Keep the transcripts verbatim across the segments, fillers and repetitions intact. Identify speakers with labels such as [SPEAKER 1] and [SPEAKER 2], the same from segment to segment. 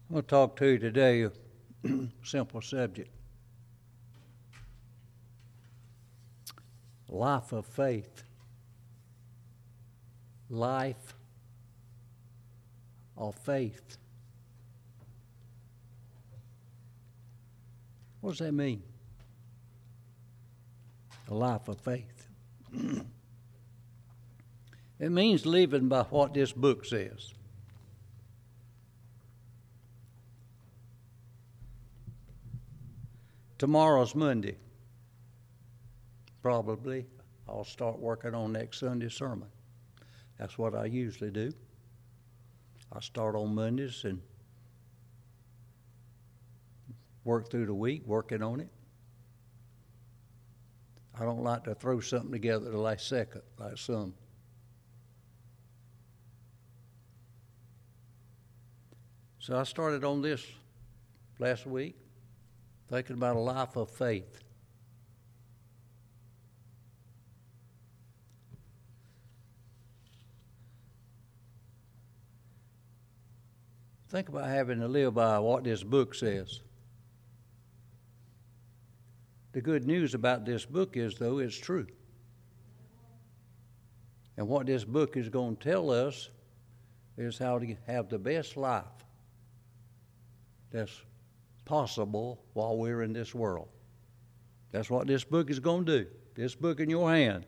[SPEAKER 1] I'm going to talk to you today a simple subject. Life of faith. Life of faith. What does that mean? A life of faith. It means living by what this book says. Tomorrow's Monday. Probably I'll start working on next Sunday's sermon. That's what I usually do. I start on Mondays and work through the week working on it. I don't like to throw something together the last second like some. So I started on this last week, thinking about a life of faith. Think about having to live by what this book says. The good news about this book is, though, it's true. And what this book is going to tell us is how to have the best life that's possible while we're in this world. That's what this book is going to do. This book in your hand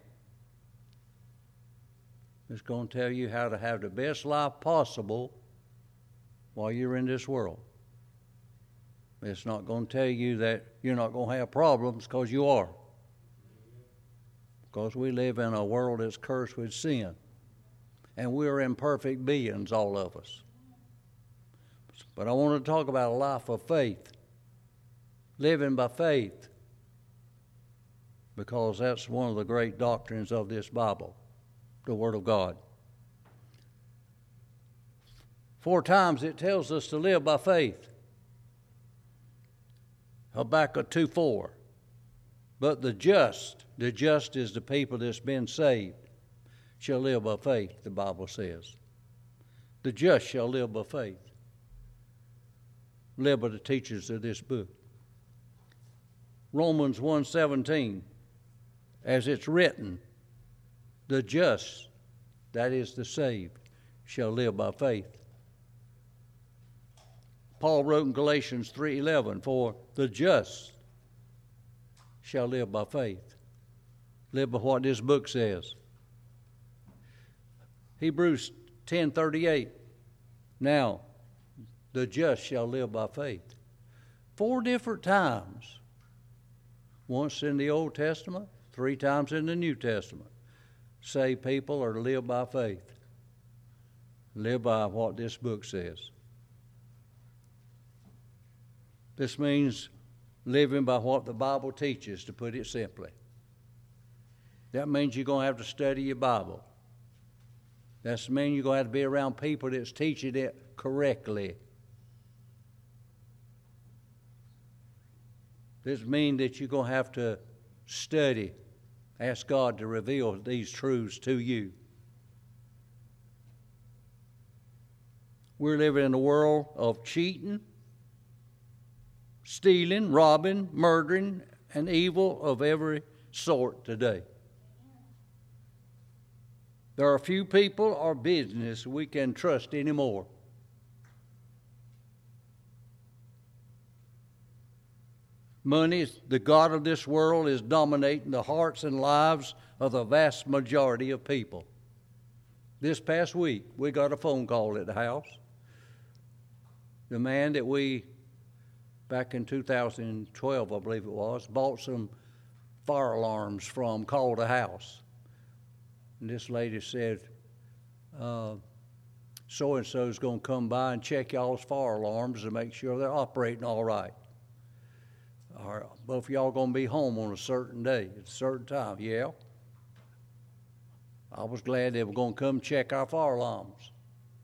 [SPEAKER 1] is going to tell you how to have the best life possible while you're in this world. It's not going to tell you that you're not going to have problems, because you are. Because we live in a world that's cursed with sin. And we're imperfect beings, all of us. But I want to talk about a life of faith. Living by faith. Because that's one of the great doctrines of this Bible, the Word of God. Four times it tells us to live by faith. Habakkuk two four. But the just, the just is the people that's been saved, shall live by faith, the Bible says. The just shall live by faith. Live by the teachers of this book. Romans one seventeen. As it's written, the just, that is the saved, shall live by faith. Paul wrote in Galatians three eleven, for the just shall live by faith. Live by what this book says. Hebrews ten thirty-eight, now the just shall live by faith. Four different times. Once in the Old Testament, three times in the New Testament. Saved people are to live by faith. Live by what this book says. This means living by what the Bible teaches, to put it simply. That means you're going to have to study your Bible. That means you're going to have to be around people that's teaching it correctly. This means that you're going to have to study, ask God to reveal these truths to you. We're living in a world of cheating, stealing, robbing, murdering, and evil of every sort today. There are few people or business we can trust anymore. Money, the god of this world, is dominating the hearts and lives of the vast majority of people. This past week, we got a phone call at the house. The man that we, back in two thousand twelve, I believe it was, bought some fire alarms from, called the house. And this lady said, uh, so-and-so is going to come by and check y'all's fire alarms and make sure they're operating all right. All right, both of y'all going to be home on a certain day, at a certain time. Yeah. I was glad they were going to come check our fire alarms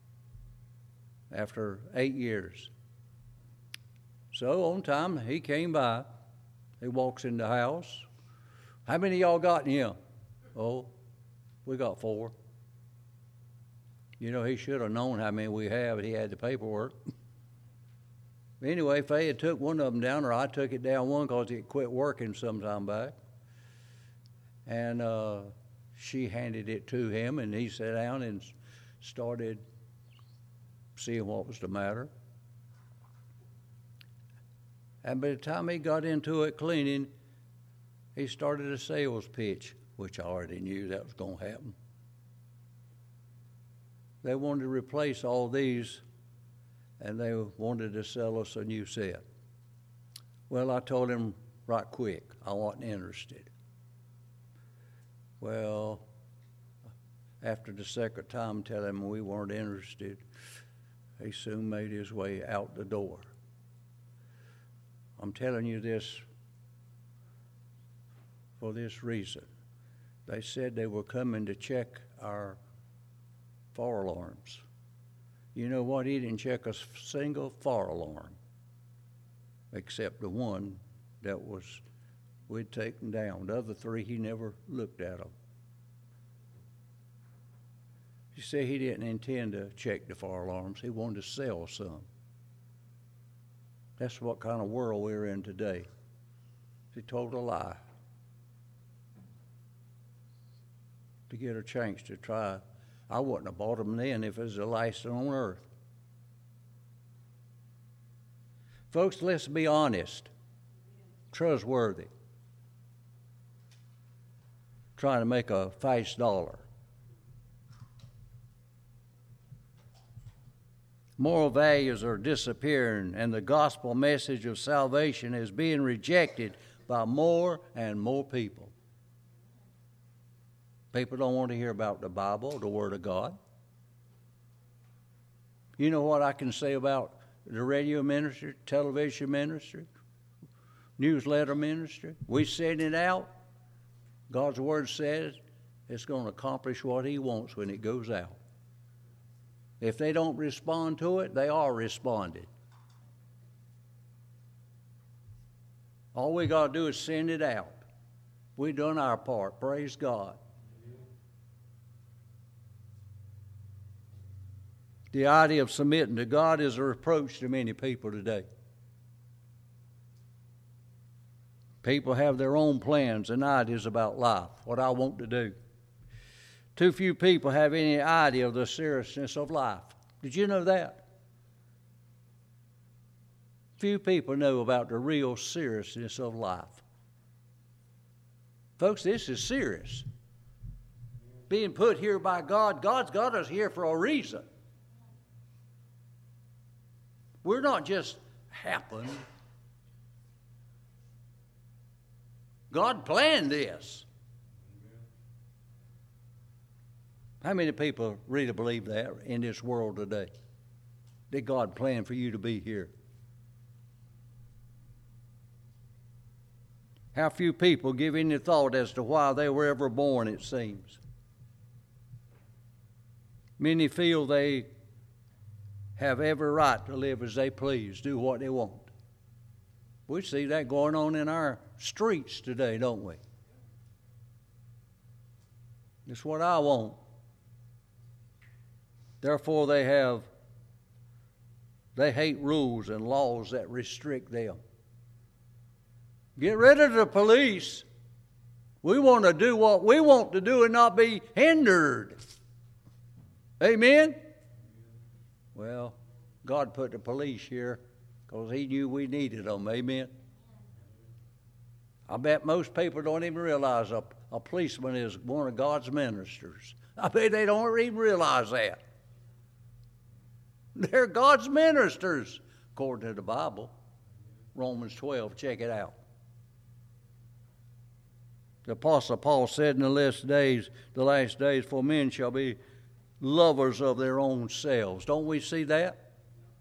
[SPEAKER 1] after eight years. So on time, he came by. He walks in the house. How many of y'all got in here? Oh, we got four. You know, he should have known how many we have. He had the paperwork. Anyway, Faye had took one of them down, or I took it down one because it quit working some time back. And uh, she handed it to him, and he sat down and started seeing what was the matter. And by the time he got into it cleaning, he started a sales pitch, which I already knew that was going to happen. They wanted to replace all these, and they wanted to sell us a new set. Well, I told him right quick I wasn't interested. Well, after the second time telling him we weren't interested, he soon made his way out the door. I'm telling you this for this reason. They said they were coming to check our fire alarms. You know what? He didn't check a single fire alarm except the one that was we'd taken down. The other three, he never looked at them. He said he didn't intend to check the fire alarms. He wanted to sell some. That's what kind of world we're in today. He told a lie to get a chance to try. I wouldn't have bought them then if it was the last on earth. Folks, let's be honest, trustworthy, trying to make a fast dollar. Moral values are disappearing, and the gospel message of salvation is being rejected by more and more people. People don't want to hear about the Bible, the Word of God. You know what I can say about the radio ministry, television ministry, newsletter ministry? We send it out. God's Word says it's going to accomplish what He wants when it goes out. If they don't respond to it, they are responded. All we got to do is send it out. We've done our part. Praise God. The idea of submitting to God is a reproach to many people today. People have their own plans and ideas about life, what I want to do. Too few people have any idea of the seriousness of life. Did you know that? Few people know about the real seriousness of life. Folks, this is serious. Being put here by God, God's got us here for a reason. We're not just happened. God planned this. How many people really believe that in this world today? Did God plan for you to be here? How few people give any thought as to why they were ever born, it seems. Many feel they have every right to live as they please, do what they want. We see that going on in our streets today, don't we? It's what I want. Therefore, they have, they hate rules and laws that restrict them. Get rid of the police. We want to do what we want to do and not be hindered. Amen? Well, God put the police here because He knew we needed them. Amen? I bet most people don't even realize a, a policeman is one of God's ministers. I bet they don't even realize that. They're God's ministers, according to the Bible. Romans twelve, check it out. The Apostle Paul said in the last days, the last days, for men shall be lovers of their own selves. Don't we see that?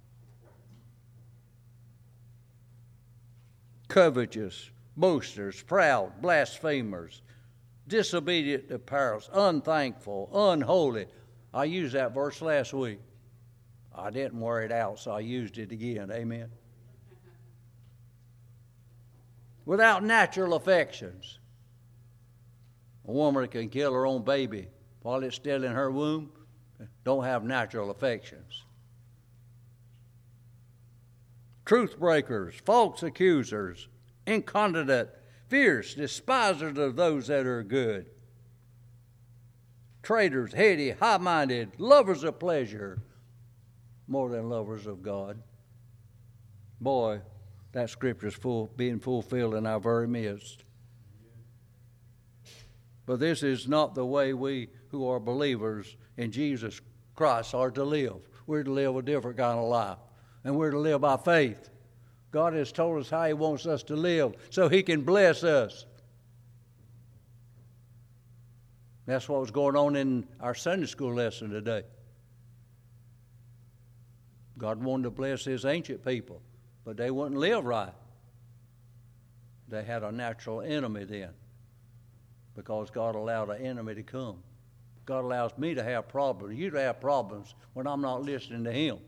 [SPEAKER 1] Covetous, boasters, proud, blasphemers, disobedient to parents, unthankful, unholy. I used that verse last week. I didn't wear it out, so I used it again. Amen. Without natural affections. A woman that can kill her own baby while it's still in her womb don't have natural affections. truth breakers, false accusers, incontinent, fierce, despisers of those that are good, traitors, heady, high-minded, lovers of pleasure, more than lovers of God. Boy, that scripture is full, being fulfilled in our very midst. But this is not the way we who are believers in Jesus Christ are to live. We're to live a different kind of life. And we're to live by faith. God has told us how He wants us to live so He can bless us. That's what was going on in our Sunday school lesson today. God wanted to bless His ancient people, but they wouldn't live right. They had a natural enemy then, because God allowed an enemy to come. God allows me to have problems, you to have problems when I'm not listening to Him.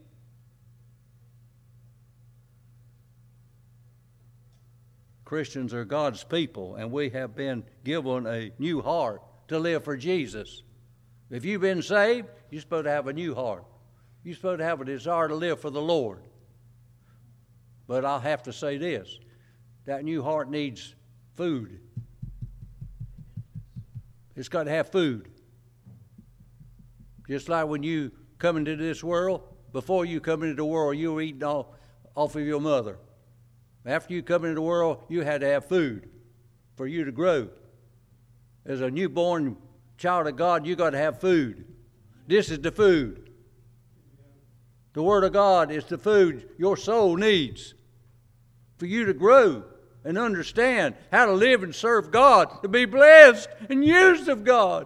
[SPEAKER 1] Christians are God's people, and we have been given a new heart to live for Jesus. If you've been saved, you're supposed to have a new heart. You're supposed to have a desire to live for the Lord. But I'll have to say this, that new heart needs food. It's got to have food. Just like when you come into this world, before you come into the world, you were eating off, off of your mother. After you come into the world, you had to have food for you to grow. As a newborn child of God, you got to have food. This is the food. The Word of God is the food your soul needs for you to grow and understand how to live and serve God, to be blessed and used of God.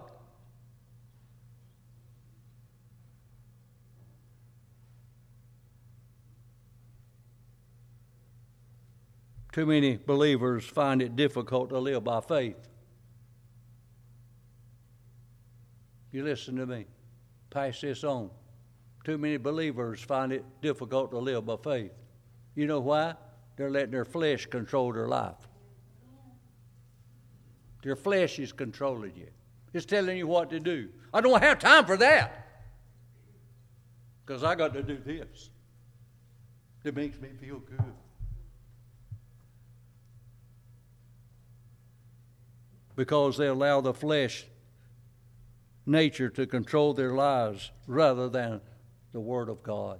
[SPEAKER 1] Too many believers find it difficult to live by faith. You listen to me. Pass this on. Too many believers find it difficult to live by faith. You know why? They're letting their flesh control their life. Their flesh is controlling you. It's telling you what to do. I don't have time for that, because I got to do this. It makes me feel good. Because they allow the flesh nature to control their lives rather than the Word of God.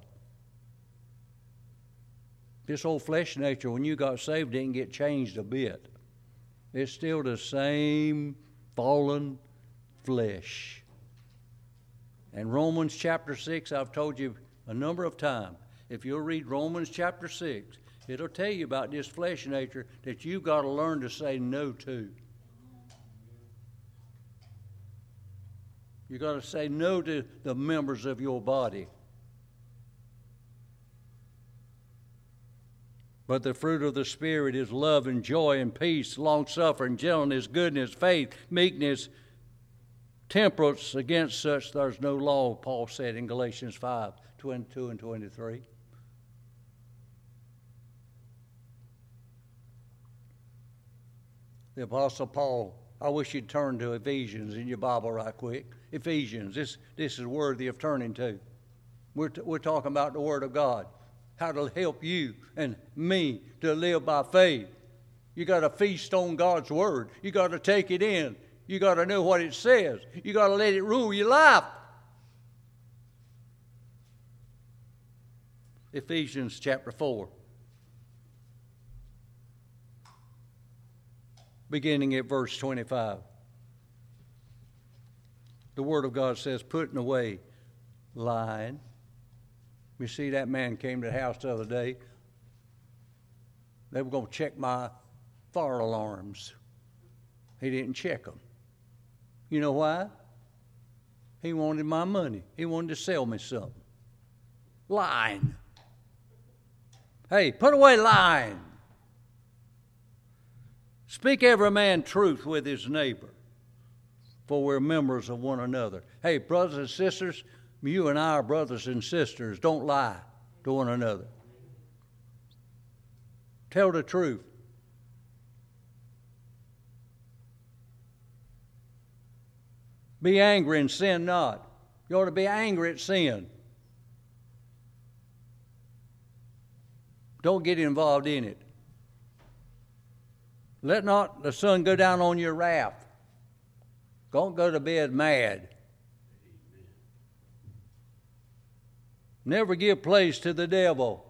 [SPEAKER 1] This old flesh nature, when you got saved, didn't get changed a bit. It's still the same fallen flesh. And Romans chapter six, I've told you a number of times, if you'll read Romans chapter six, it'll tell you about this flesh nature that you've got to learn to say no to. You've got to say no to the members of your body. But the fruit of the Spirit is love and joy and peace, long-suffering, gentleness, goodness, faith, meekness, temperance. Against such there's no law, Paul said in Galatians five, twenty-two and twenty-three. The Apostle Paul, I wish you'd turn to Ephesians in your Bible right quick. Ephesians, this, this is worthy of turning to. We're, t- we're talking about the Word of God, how to help you and me to live by faith. You got to feast on God's Word. You got to take it in. You got to know what it says. You got to let it rule your life. Ephesians chapter four. Beginning at verse twenty-five. The Word of God says, putting away lying. You see, that man came to the house the other day. They were going to check my fire alarms. He didn't check them. You know why? He wanted my money. He wanted to sell me something. Lying. Hey, put away lying. Speak every man truth with his neighbor, for we're members of one another. Hey, brothers and sisters, you and I are brothers and sisters. Don't lie to one another. Tell the truth. Be angry and sin not. You ought to be angry at sin. Don't get involved in it. Let not the sun go down on your wrath. Don't go to bed mad. Never give place to the devil.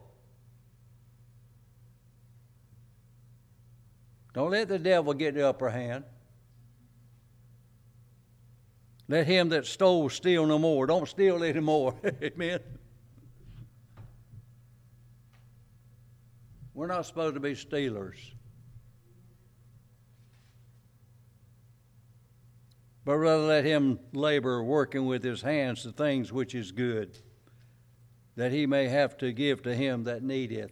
[SPEAKER 1] Don't let the devil get the upper hand. Let him that stole steal no more. Don't steal anymore. Amen. We're not supposed to be stealers. But rather let him labor, working with his hands the things which is good, that he may have to give to him that needeth.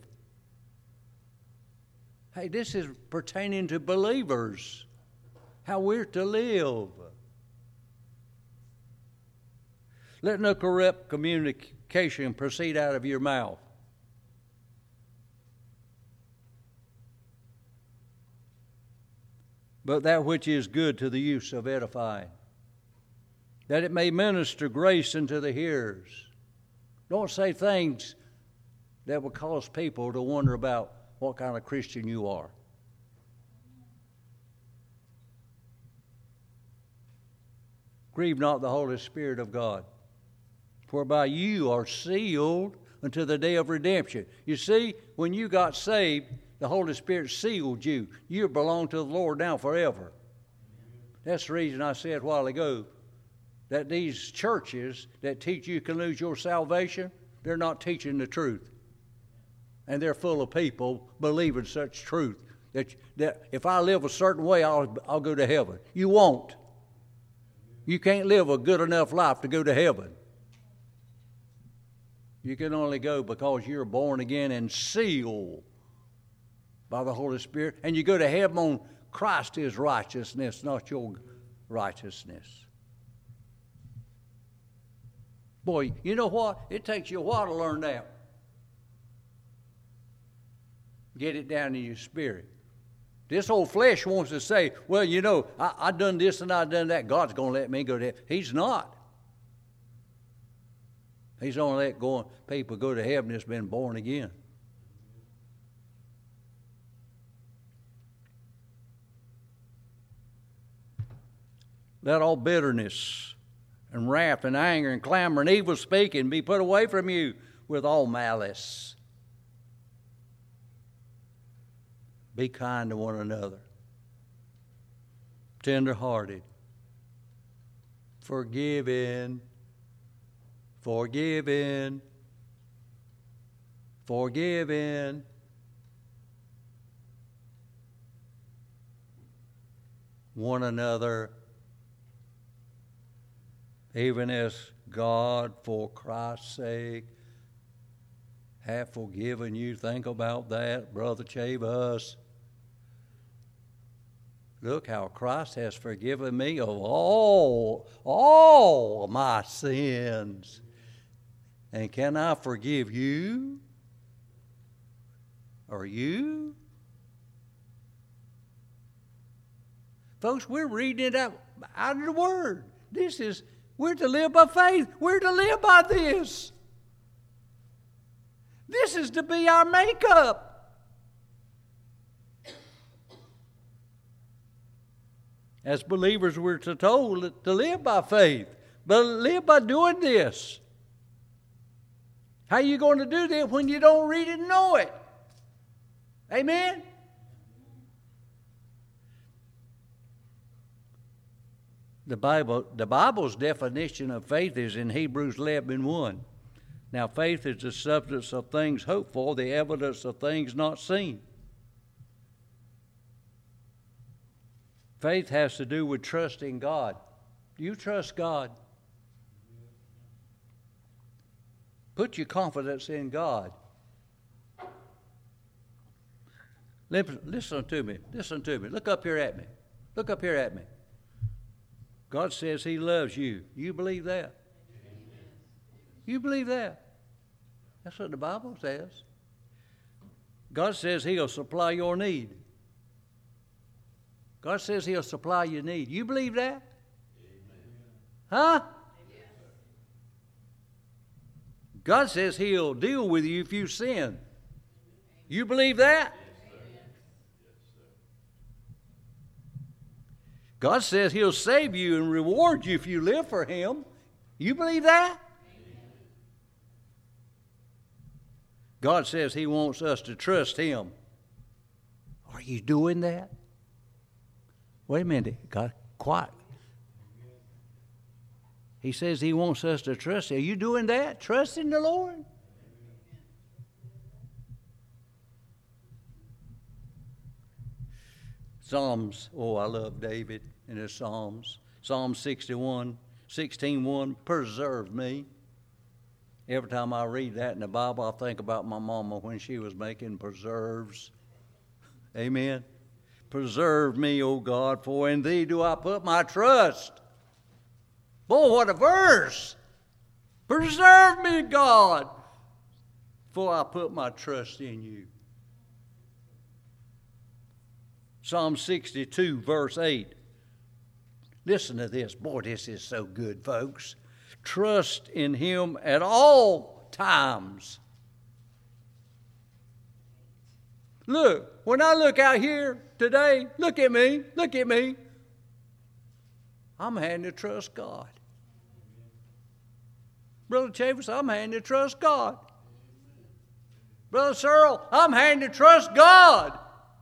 [SPEAKER 1] Hey, this is pertaining to believers, how we're to live. Let no corrupt communication proceed out of your mouth. But that which is good to the use of edifying, that it may minister grace unto the hearers. Don't say things that will cause people to wonder about what kind of Christian you are. Grieve not the Holy Spirit of God, whereby you are sealed unto the day of redemption. You see, when you got saved, the Holy Spirit sealed you. You belong to the Lord now forever. That's the reason I said a while ago that these churches that teach you can lose your salvation, they're not teaching the truth. And they're full of people believing such truth. That, that if I live a certain way, I'll, I'll go to heaven. You won't. You can't live a good enough life to go to heaven. You can only go because you're born again and sealed by the Holy Spirit. And you go to heaven on Christ His righteousness, not your righteousness. Boy, you know what? It takes you a while to learn that. Get it down in your spirit. This old flesh wants to say, well, you know, I, I done this and I done that. God's going to let me go to heaven. He's not. He's only let go, people go to heaven that's been born again. Let all bitterness and wrath and anger and clamor and evil speaking be put away from you with all malice. Be kind to one another, tender-hearted, forgiving, forgiving, forgiving. One another, even as God, for Christ's sake, have forgiven you. Think about that, Brother Chavis. Look how Christ has forgiven me of all, all my sins. And can I forgive you? Or you? Folks, we're reading it out, out of the Word. This is, we're to live by faith. We're to live by this. This is to be our makeup. As believers, we're to told to live by faith, but live by doing this. How are you going to do that when you don't read it and know it? Amen? The Bible, the Bible's definition of faith is in Hebrews eleven one. Now, faith is the substance of things hoped for, the evidence of things not seen. Faith has to do with trusting God. Do you trust God? Put your confidence in God. Listen to me. Listen to me. Look up here at me. Look up here at me. God says He loves you. You believe that? You believe that? That's what the Bible says. God says He'll supply your need. God says He'll supply your need. You believe that? Amen. Huh? Yes. God says He'll deal with you if you sin. You believe that? God says He'll save you and reward you if you live for Him. You believe that? God says He wants us to trust Him. Are you doing that? Wait a minute. God, quiet. He says He wants us to trust Him. Are you doing that? Trusting the Lord? Psalms. Oh, I love David in his Psalms. Psalm sixty-one, sixteen one, preserve me. Every time I read that in the Bible, I think about my mama when she was making preserves. Amen. Preserve me, O God, for in Thee do I put my trust. Boy, what a verse. Preserve me, God, for I put my trust in You. Psalm sixty-two, verse eight. Listen to this. Boy, this is so good, folks. Trust in Him at all times. Look, when I look out here today, look at me, look at me. I'm having to trust God. Brother Chavis, I'm having to trust God. Brother Searle, I'm having to trust God.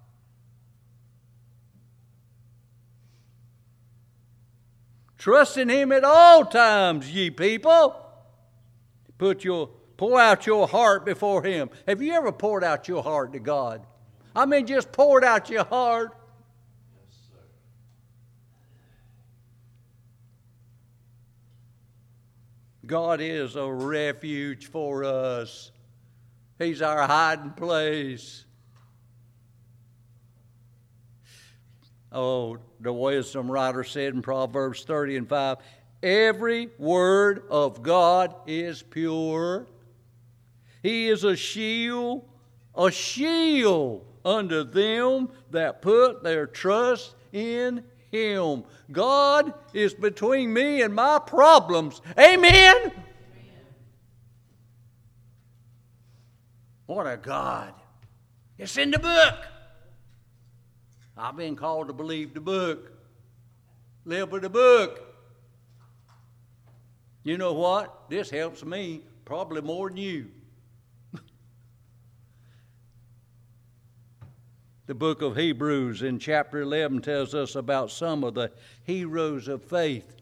[SPEAKER 1] Trust in Him at all times, ye people. Put your, pour out your heart before Him. Have you ever poured out your heart to God? I mean, just poured out your heart.
[SPEAKER 2] Yes, sir.
[SPEAKER 1] God is a refuge for us. He's our hiding place. Oh, the wisdom writer said in Proverbs thirty and five, every word of God is pure. He is a shield, a shield unto them that put their trust in Him. God is between me and my problems. Amen? Amen. What a God. It's in the book. I've been called to believe the book. Live with the book. You know what? This helps me probably more than you. The book of Hebrews in chapter eleven tells us about some of the heroes of faith.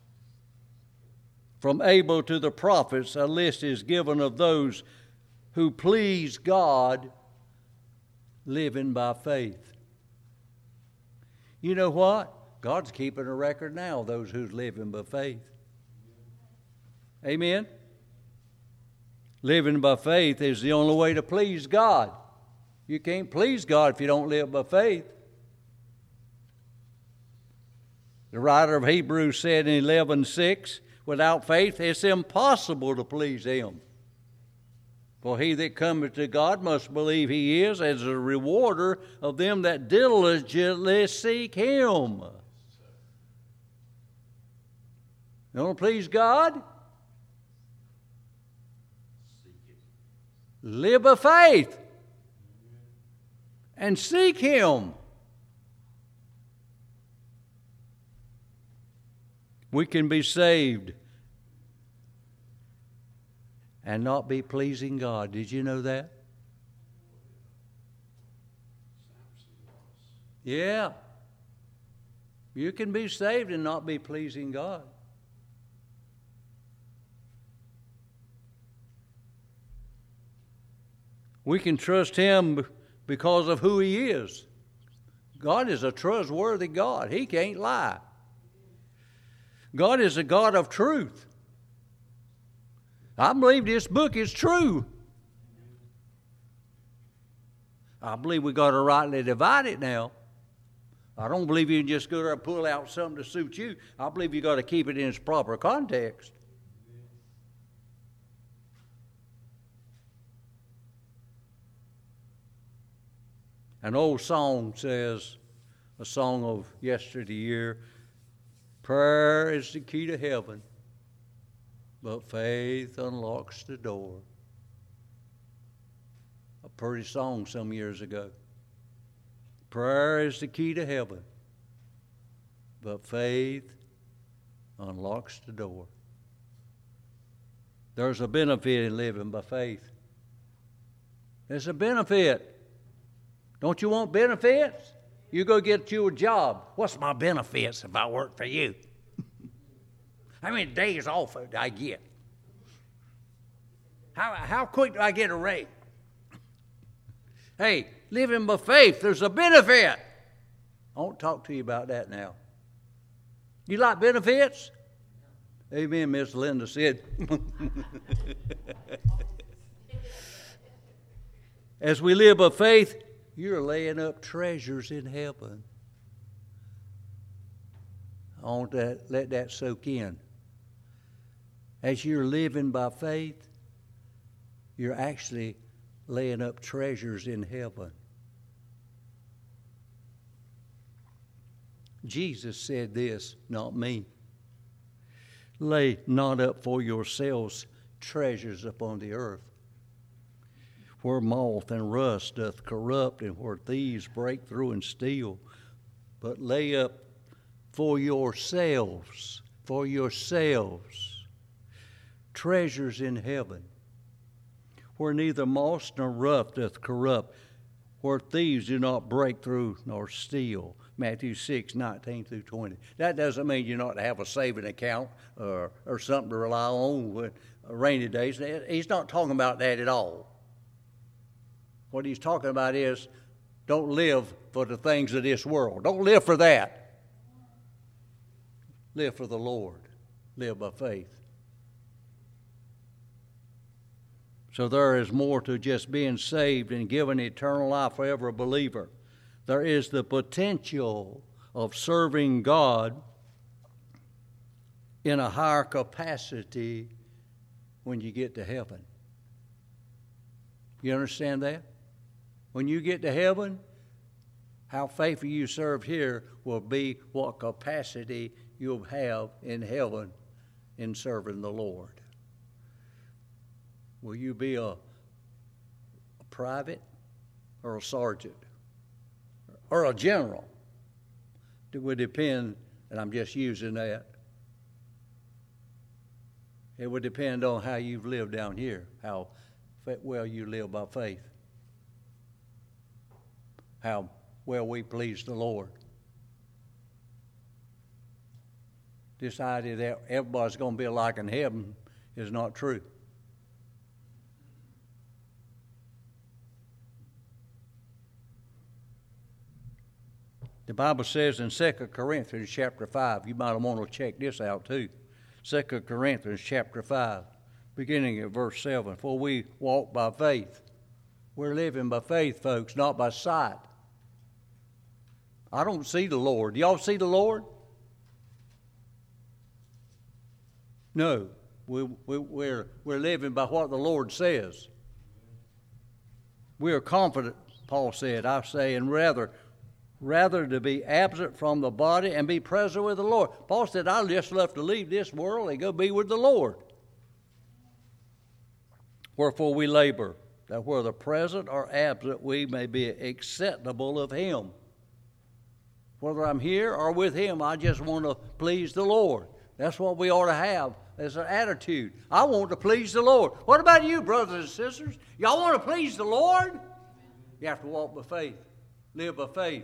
[SPEAKER 1] From Abel to the prophets, a list is given of those who please God living by faith. You know what? God's keeping a record now of those who's living by faith. Amen? Living by faith is the only way to please God. You can't please God if you don't live by faith. The writer of Hebrews said in eleven six, without faith it's impossible to please Him. For he that cometh to God must believe He is as a rewarder of them that diligently seek Him. You want to please God? Live by faith. And seek Him. We can be saved and not be pleasing God. Did you know that? Yeah. You can be saved and not be pleasing God. We can trust Him because of who He is. God is a trustworthy God. He can't lie. God is a God of truth. I believe this book is true. I believe we got to rightly divide it now. I don't believe you can just go there and pull out something to suit you. I believe you got to keep it in its proper context. An old song says, a song of yesteryear, prayer is the key to heaven, but faith unlocks the door. pretty song some years ago. Prayer is the key to heaven, but faith unlocks the door. There's a benefit in living by faith. There's a benefit. Don't you want benefits? You go get you a job. What's my benefits if I work for you? How many days off do I get? How, how quick do I get a raise? Hey, living by faith, there's a benefit. I won't talk to you about that now. You like benefits? Amen, Miss Linda said. As we live by faith, you're laying up treasures in heaven. I want to let that soak in. As you're living by faith, you're actually laying up treasures in heaven. Jesus said this, not me. Lay not up for yourselves treasures upon the earth, where moth and rust doth corrupt, and where thieves break through and steal. But lay up for yourselves, for yourselves, treasures in heaven, where neither moth nor rust doth corrupt, where thieves do not break through nor steal. Matthew six, nineteen through twenty. That doesn't mean you're not to have a saving account or, or something to rely on with rainy days. He's not talking about that at all. What he's talking about is don't live for the things of this world. Don't live for that. Live for the Lord. Live by faith. So there is more to just being saved and given eternal life for every believer. There is the potential of serving God in a higher capacity when you get to heaven. You understand that? When you get to heaven, how faithful you serve here will be what capacity you'll have in heaven in serving the Lord. Will you be a, a private or a sergeant or a general? It would depend, and I'm just using that. It would depend on how you've lived down here, how well you live by faith, how well we please the Lord. This idea that everybody's going to be alike in heaven is not true. The Bible says in Second Corinthians chapter five, you might want to check this out too. Second Corinthians chapter five, beginning at verse seven. For we walk by faith. We're living by faith, folks, not by sight. I don't see the Lord. Do y'all see the Lord? No. We, we, we're, we're living by what the Lord says. We are confident, Paul said, I say, and rather... rather to be absent from the body and be present with the Lord. Paul said, I just love to leave this world and go be with the Lord. Wherefore we labor, that whether present or absent, we may be acceptable of Him. Whether I'm here or with Him, I just want to please the Lord. That's what we ought to have as an attitude. I want to please the Lord. What about you, brothers and sisters? Y'all want to please the Lord? You have to walk by faith, live by faith.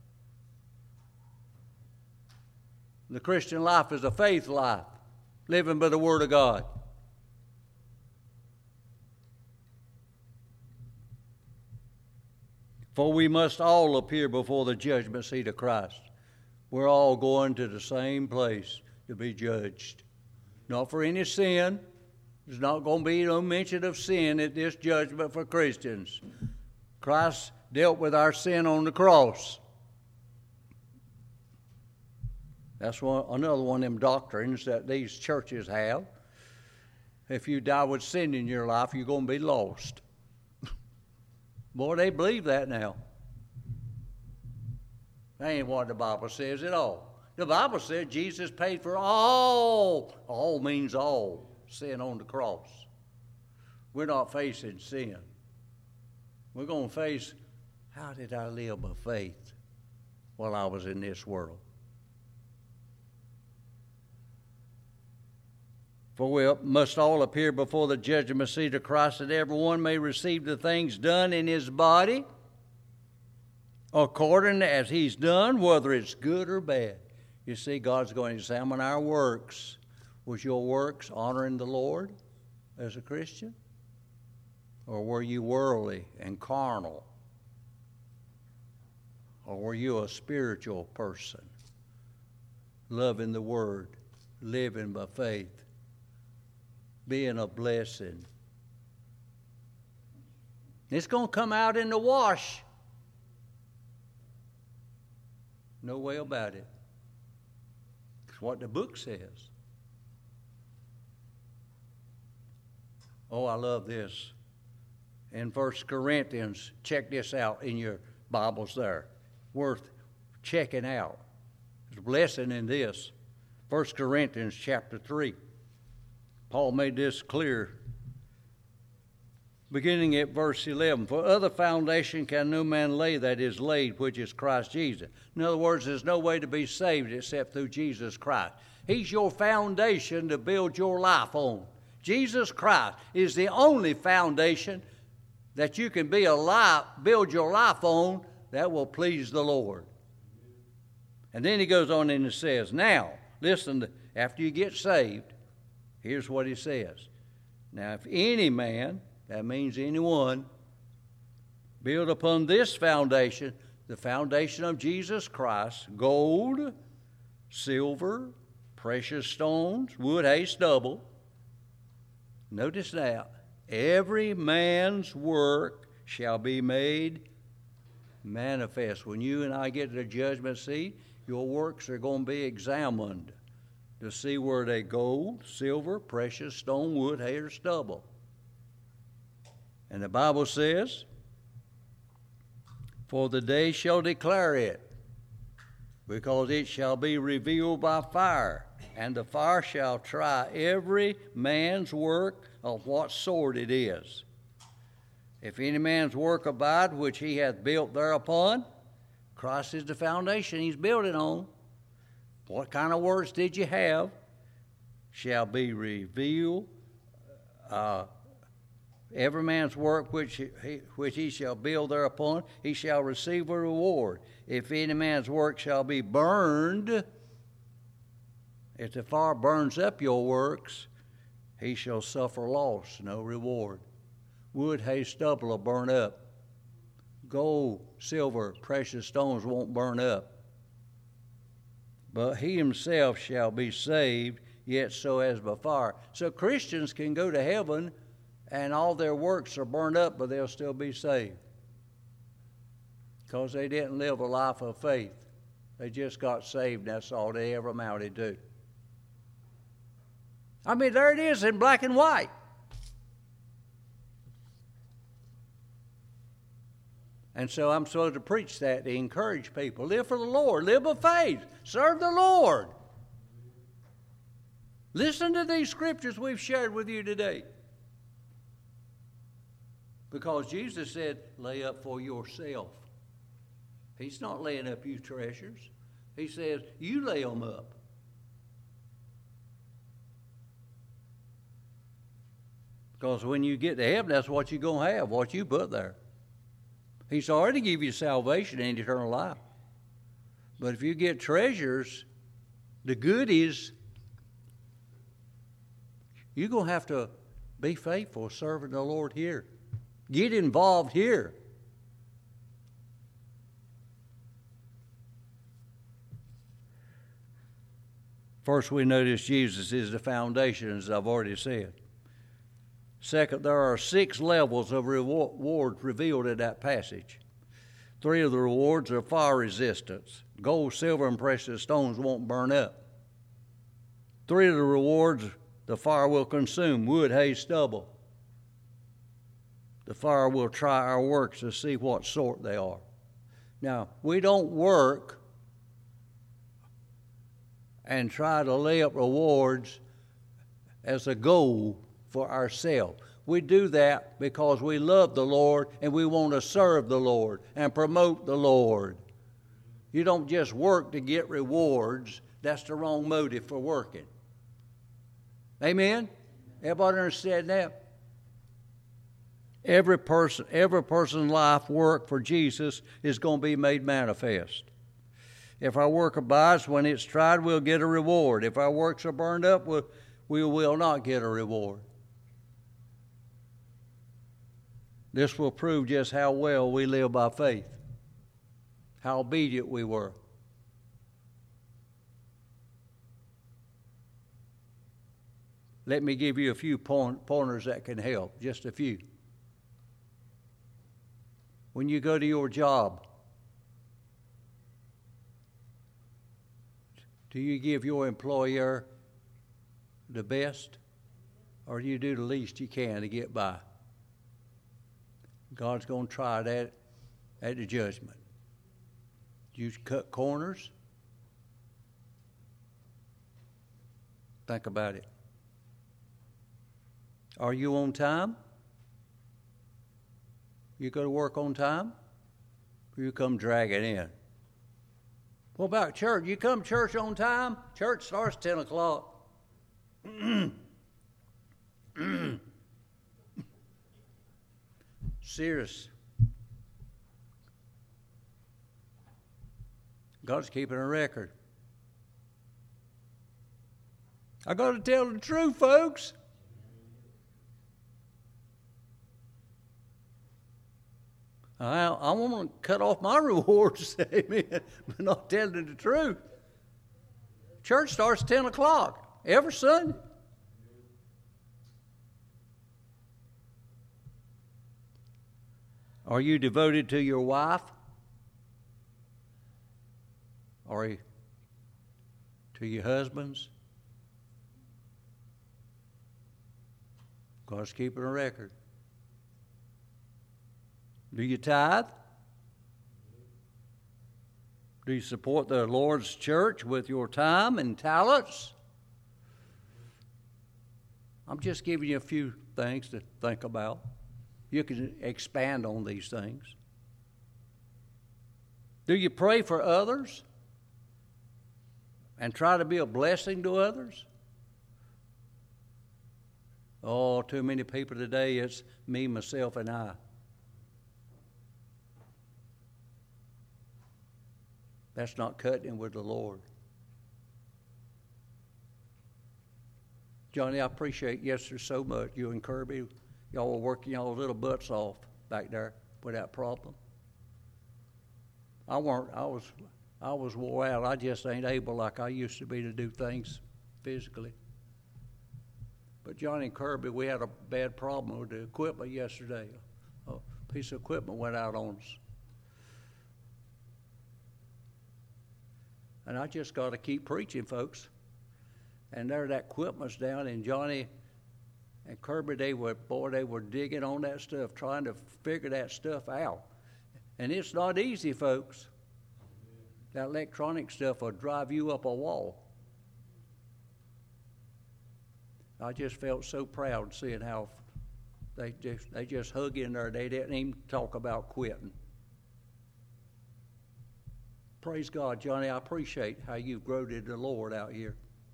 [SPEAKER 1] The Christian life is a faith life, living by the Word of God. For we must all appear before the judgment seat of Christ. We're all going to the same place to be judged. Not for any sin. There's not going to be no mention of sin at this judgment for Christians. Christ dealt with our sin on the cross. That's one, another one of them doctrines that these churches have. If you die with sin in your life, you're going to be lost. Boy, they believe that now. That ain't what the Bible says at all. The Bible says Jesus paid for all, all means all, sin on the cross. We're not facing sin. We're going to face, how did I live by faith while I was in this world? For we must all appear before the judgment seat of Christ, that everyone may receive the things done in his body according as he's done, whether it's good or bad. You see, God's going to examine our works. Was your works honoring the Lord as a Christian? Or were you worldly and carnal? Or were you a spiritual person, loving the Word, living by faith, being a blessing? It's going to come out in the wash. No way about it. It's what the book says. Oh, I love this. In First Corinthians, check this out in your Bibles there. Worth checking out. There's a blessing in this. First Corinthians chapter three. Paul made this clear. Beginning at verse eleven. For other foundation can no man lay that is laid, which is Christ Jesus. In other words, there's no way to be saved except through Jesus Christ. He's your foundation to build your life on. Jesus Christ is the only foundation that you can be alive, build your life on that will please the Lord. And then he goes on and he says, now, listen, to, after you get saved, here's what he says. Now, if any man, that means anyone, build upon this foundation, the foundation of Jesus Christ, gold, silver, precious stones, wood, hay, stubble. Notice that. Every man's work shall be made manifest. When you and I get to the judgment seat, your works are going to be examined to see where they gold, silver, precious stone, wood, hay, or stubble. And the Bible says, for the day shall declare it, because it shall be revealed by fire, and the fire shall try every man's work of what sort it is. If any man's work abide, which he hath built thereupon, Christ is the foundation he's building on. What kind of works did you have? Shall be revealed. Uh, every man's work which he, which he shall build thereupon, he shall receive a reward. If any man's work shall be burned, if the fire burns up your works, he shall suffer loss, no reward. Wood, hay, stubble will burn up. Gold, silver, precious stones won't burn up. But he himself shall be saved, yet so as by fire. So Christians can go to heaven and all their works are burned up, but they'll still be saved. Because they didn't live a life of faith. They just got saved, and that's all they ever amounted to. I mean, there it is in black and white. And so I'm supposed to preach that to encourage people. Live for the Lord. Live by faith. Serve the Lord. Listen to these scriptures we've shared with you today. Because Jesus said, lay up for yourself. He's not laying up you treasures. He says, you lay them up. Because when you get to heaven, that's what you're going to have, what you put there. He's already given you salvation and eternal life. But if you get treasures, the goodies, you're going to have to be faithful serving the Lord here. Get involved here. First, we notice Jesus is the foundation, as I've already said. Second, there are six levels of rewards revealed in that passage. Three of the rewards are fire resistance. Gold, silver, and precious stones won't burn up. Three of the rewards the fire will consume: wood, hay, stubble. The fire will try our works to see what sort they are. Now, we don't work and try to lay up rewards as a goal for ourselves. We do that because we love the Lord and we want to serve the Lord and promote the Lord. You don't just work to get rewards. That's the wrong motive for working. Amen? Everybody understand that? Every person, every person's life work for Jesus is going to be made manifest. If our work abides, when it's tried, we'll get a reward. If our works are burned up, we'll, we will not get a reward. This will prove just how well we live by faith, how obedient we were. Let me give you a few point, pointers that can help, just a few. When you go to your job, do you give your employer the best, or do you do the least you can to get by? God's going to try that at the judgment. Do you cut corners? Think about it. Are you on time? You go to work on time? Or you come dragging in? What about church? You come to church on time? Church starts ten o'clock. Serious. God's keeping a record. I got to tell the truth, folks. I, I want to cut off my rewards, amen, but not telling the truth. Church starts ten o'clock every Sunday. Are you devoted to your wife? Are you to your husbands? God's keeping a record. Do you tithe? Do you support the Lord's church with your time and talents? I'm just giving you a few things to think about. You can expand on these things. Do you pray for others and try to be a blessing to others? Oh, too many people today, it's me, myself, and I. That's not cutting with the Lord. Johnny, I appreciate yesterday so much. You and Kirby, y'all were working y'all little butts off back there without problem. I weren't. I was. I was wore out. I just ain't able like I used to be to do things physically. But Johnny and Kirby, we had a bad problem with the equipment yesterday. A piece of equipment went out on us. And I just got to keep preaching, folks. And there that equipment's down, and Johnny and Kirby, they were, boy, they were digging on that stuff, trying to figure that stuff out. And it's not easy, folks. That electronic stuff will drive you up a wall. I just felt so proud seeing how they just, they just hung in there. They didn't even talk about quitting. Praise God, Johnny. I appreciate how you've grown in the Lord out here.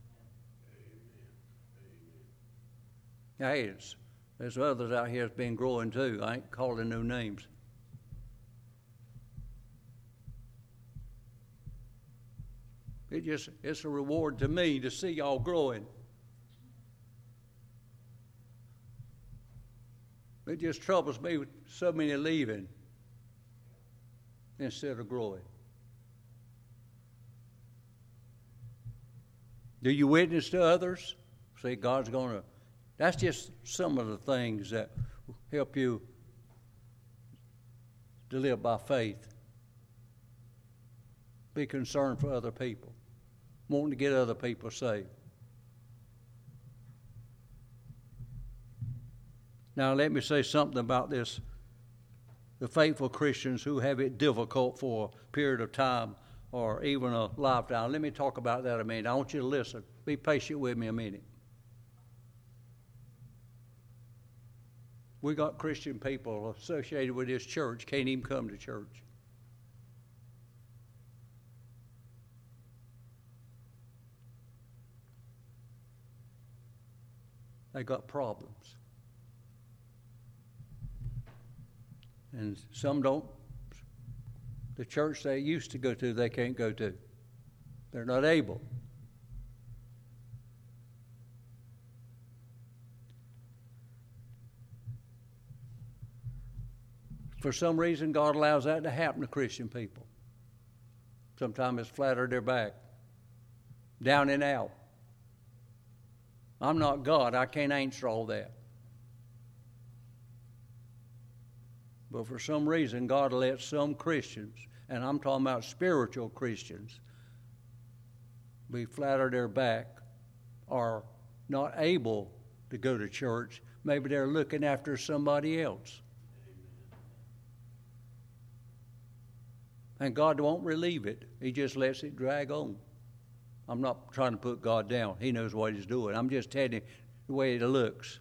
[SPEAKER 1] Hey, it's, there's others out here that's been growing too. I ain't calling no names. It just, it's a reward to me to see y'all growing. It just troubles me with so many leaving instead of growing. Do you witness to others? See, God's going to, that's just some of the things that help you to live by faith. Be concerned for other people, wanting to get other people saved. Now, let me say something about this. The faithful Christians who have it difficult for a period of time or even a lifetime. Let me talk about that a minute. I want you to listen. Be patient with me a minute. We got Christian people associated with this church, can't even come to church. They got problems. And some don't. The church they used to go to, they can't go to. They're not able. For some reason, God allows that to happen to Christian people. Sometimes it's flattered their back, down and out. I'm not God. I can't answer all that. But for some reason, God lets some Christians, and I'm talking about spiritual Christians, be flattered their back or not able to go to church. Maybe they're looking after somebody else. And God won't relieve it. He just lets it drag on. I'm not trying to put God down. He knows what He's doing. I'm just telling you the way it looks.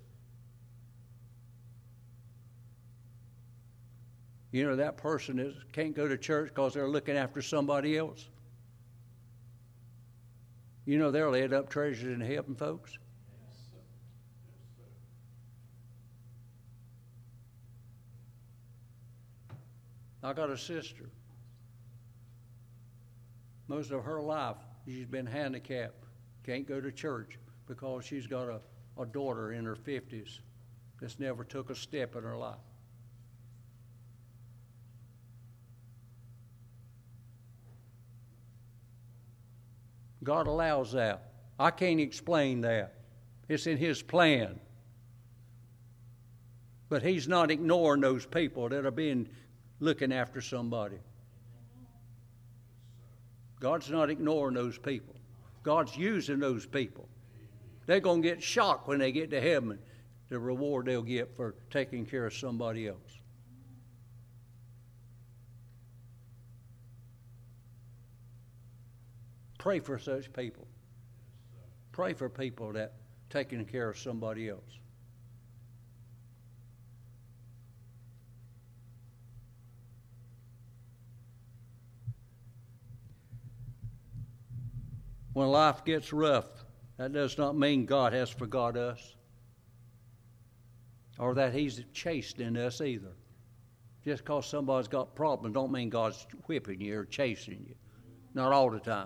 [SPEAKER 1] You know, that person is, can't go to church because they're looking after somebody else. You know, they're laid up treasures in heaven, folks. Yes, sir. Yes, sir. I got a sister. Most of her life, she's been handicapped, can't go to church because she's got a, a daughter in her fifties that's never took a step in her life. God allows that. I can't explain that. It's in His plan. But He's not ignoring those people that are being looking after somebody. God's not ignoring those people. God's using those people. They're going to get shocked when they get to heaven, the reward they'll get for taking care of somebody else. Pray for such people. Pray for people that taking care of somebody else. When life gets rough, that does not mean God has forgot us or that He's chastening us either. Just because somebody's got problems don't mean God's whipping you or chasing you. Not all the time.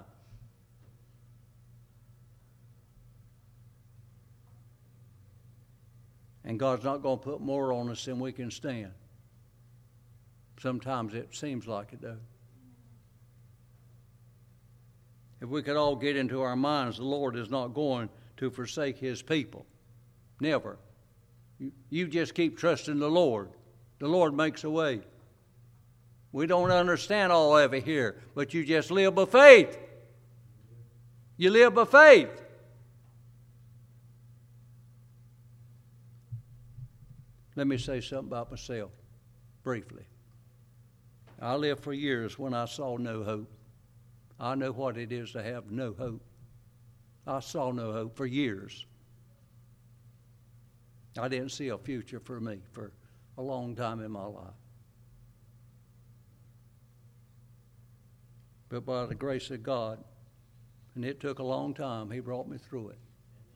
[SPEAKER 1] And God's not going to put more on us than we can stand. Sometimes it seems like it, though. If we could all get into our minds, the Lord is not going to forsake His people. Never. You, you just keep trusting the Lord. The Lord makes a way. We don't understand all of it here, but you just live by faith. You live by faith. Let me say something about myself, briefly. I lived for years when I saw no hope. I know what it is to have no hope. I saw no hope for years. I didn't see a future for me for a long time in my life. But by the grace of God, and it took a long time, He brought me through it.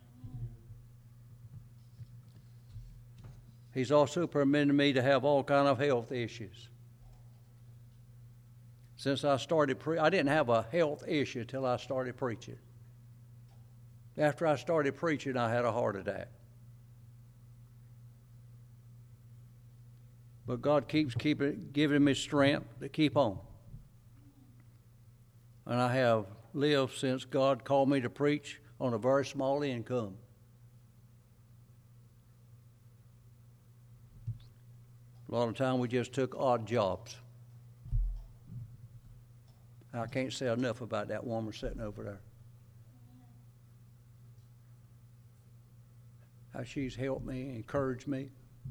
[SPEAKER 1] He's also permitted me to have all kind of health issues. Since I started preaching, I didn't have a health issue till I started preaching. After I started preaching, I had a heart attack. But God keeps keeping, giving me strength to keep on. And I have lived since God called me to preach on a very small income. A lot of time we just took odd jobs. I can't say enough about that woman sitting over there. How she's helped me, encouraged me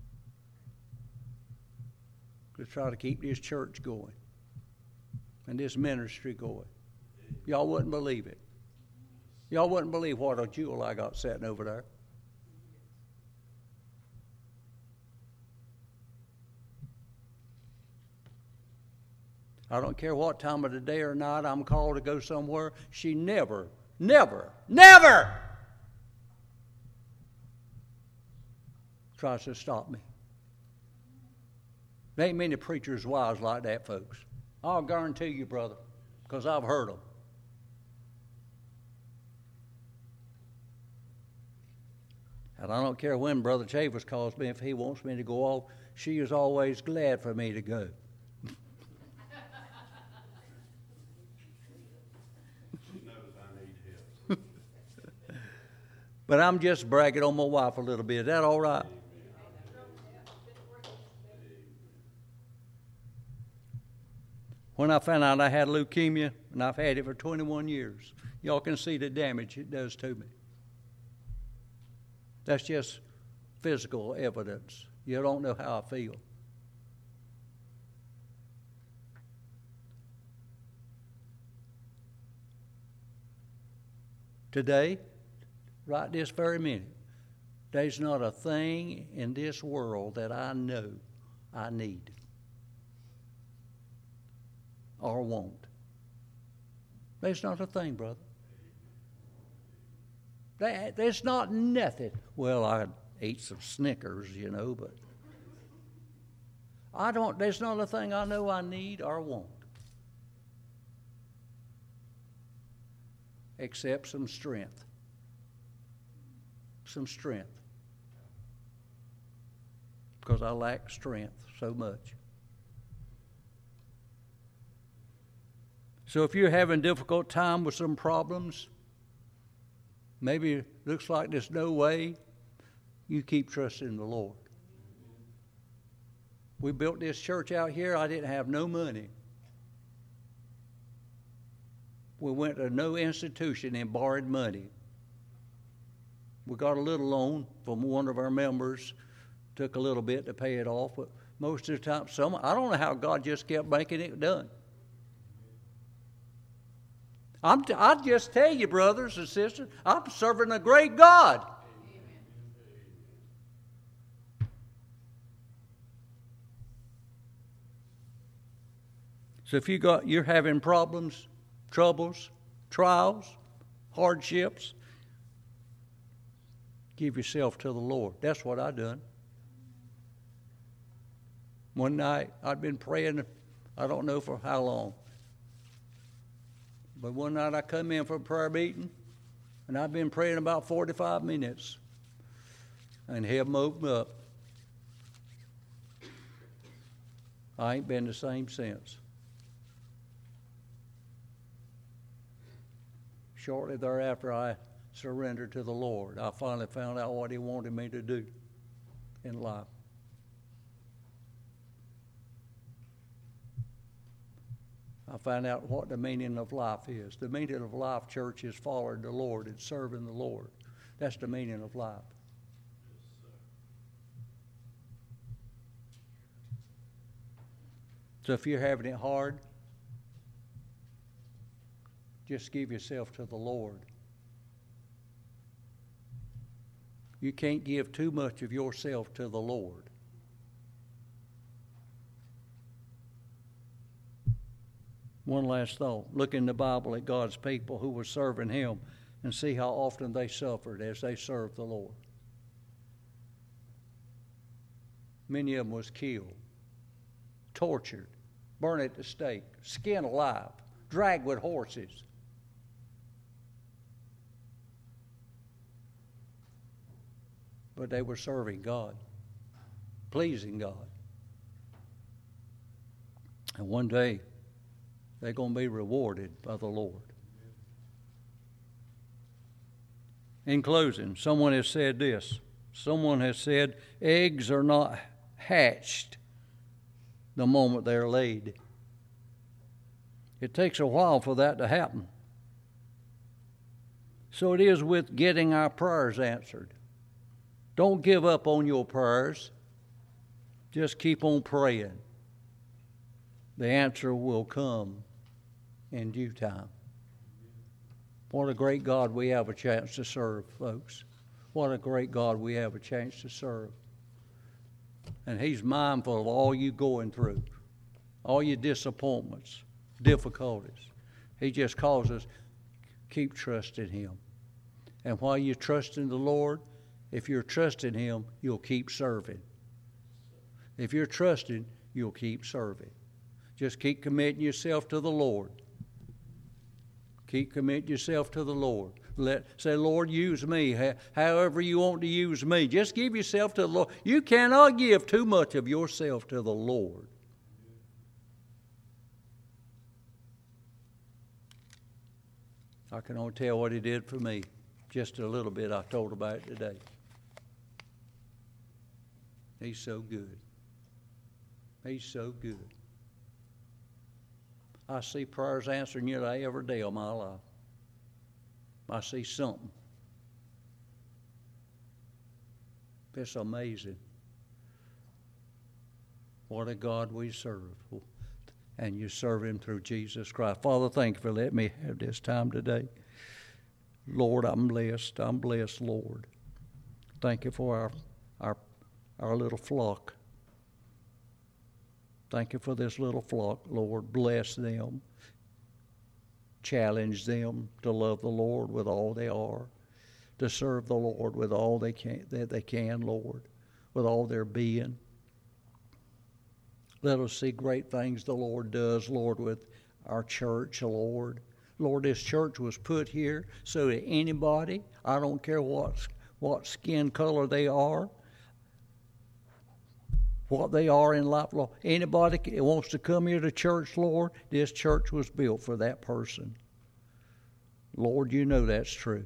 [SPEAKER 1] to try to keep this church going and this ministry going. Y'all wouldn't believe it. Y'all wouldn't believe what a jewel I got sitting over there. I don't care what time of the day or night I'm called to go somewhere. She never, never, never tries to stop me. There ain't many preachers' wives like that, folks. I'll guarantee you, brother, because I've heard them. And I don't care when Brother Chavers calls me, if he wants me to go off, she is always glad for me to go. But I'm just bragging on my wife a little bit. Is that all right? When I found out I had leukemia, and I've had it for twenty-one years, y'all can see the damage it does to me. That's just physical evidence. You don't know how I feel. Today, right this very minute, there's not a thing in this world that I know I need or want. There's not a thing, brother. That, there's not nothing. Well, I ate some Snickers, you know, but I don't, there's not a thing I know I need or want except some strength. Some strength. Because I lack strength so much. So if you're having a difficult time with some problems, maybe it looks like there's no way, you keep trusting the Lord. We built this church out here. I didn't have no money. We went to no institution and borrowed money. We got a little loan from one of our members. Took a little bit to pay it off, but most of the time, some I don't know how God just kept making it done. I'm t- I just tell you, brothers and sisters, I'm serving a great God. So if you got you're having problems, troubles, trials, hardships, give yourself to the Lord. That's what I done. One night I'd been praying, I don't know for how long. But one night I come in for a prayer meeting, and I've been praying about forty-five minutes. And heaven opened up. I ain't been the same since. Shortly thereafter, I surrendered to the Lord. I finally found out what He wanted me to do in life. I found out what the meaning of life is. The meaning of life, church, is following the Lord and serving the Lord. That's the meaning of life. So if you're having it hard, just give yourself to the Lord. You can't give too much of yourself to the Lord. One last thought. Look in the Bible at God's people who were serving Him and see how often they suffered as they served the Lord. Many of them was killed, tortured, burned at the stake, skinned alive, dragged with horses. But they were serving God, pleasing God. And one day, they're going to be rewarded by the Lord. In closing, someone has said this. Someone has said, eggs are not hatched the moment they're laid. It takes a while for that to happen. So it is with getting our prayers answered. Don't give up on your prayers. Just keep on praying. The answer will come in due time. What a great God we have a chance to serve, folks. What a great God we have a chance to serve. And He's mindful of all you going through, all your disappointments, difficulties. He just calls us, keep trusting Him. And while you're trusting the Lord, if you're trusting Him, you'll keep serving. If you're trusting, you'll keep serving. Just keep committing yourself to the Lord. Keep committing yourself to the Lord. Let say, Lord, use me however you want to use me. Just give yourself to the Lord. You cannot give too much of yourself to the Lord. I can only tell what He did for me. Just a little bit I told about it today. He's so good. He's so good. I see prayers answered nearly every day of my life. I see something. It's amazing. What a God we serve. And you serve Him through Jesus Christ. Father, thank you for letting me have this time today. Lord, I'm blessed. I'm blessed, Lord. Thank you for our, our, our little flock. Thank you for this little flock, Lord. Bless them. Challenge them to love the Lord with all they are, to serve the Lord with all they can, that they can, Lord, with all their being. Let us see great things the Lord does, Lord, with our church, Lord. Lord, this church was put here so that anybody, I don't care what, what skin color they are, what they are in life, Lord, anybody that wants to come here to church, Lord, this church was built for that person. Lord, you know that's true.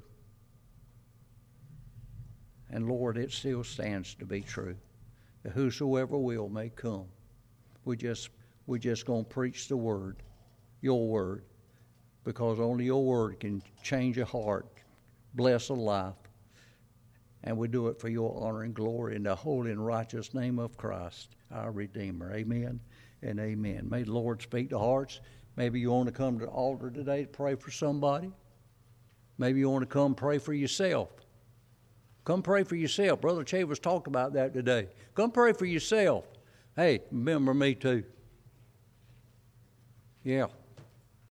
[SPEAKER 1] And Lord, it still stands to be true. That whosoever will may come. We just, we just going to preach the word, your word, because only your word can change a heart, bless a life. And we do it for your honor and glory in the holy and righteous name of Christ, our Redeemer. Amen and amen. May the Lord speak to hearts. Maybe you want to come to the altar today to pray for somebody. Maybe you want to come pray for yourself. Come pray for yourself. Brother Chavers talked about that today. Come pray for yourself. Hey, remember me too. Yeah.